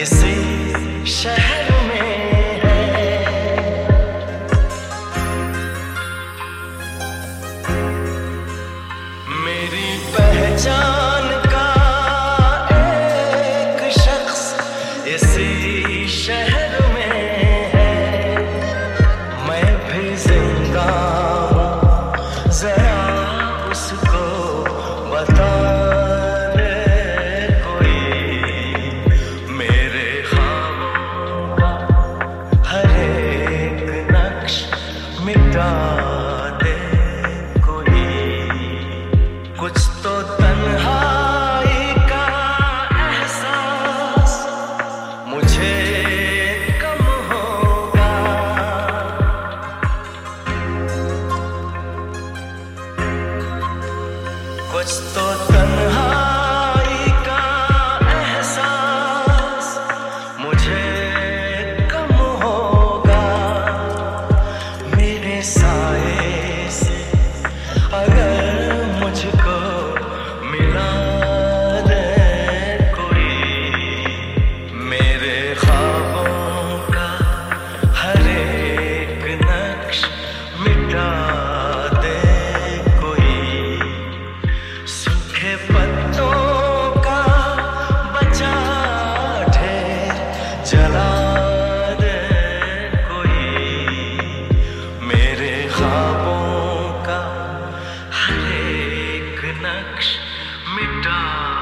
इसी शहर में है। मेरी पहचान का एक शख्स इसी शहर में है। मैं भी जिंदा हूँ, जरा उसको बता दे कोई। मेरे ख्वाबों का हर एक नक्श मिटा दे कोई। कुछ तो तन्हाई का एहसास मुझे कम होगा। कुछ तो तन्हाई का एहसास मुझे कम होगा। मेरे साए से अगर मुझको मिला दे कोई। मेरे ख्वाबों का हर एक नक्श मिटा दे कोई। सूखे पत्तों का बचा ढेर जला दे कोई। मेरे ख्वाबों का हर एक नक्श मिटा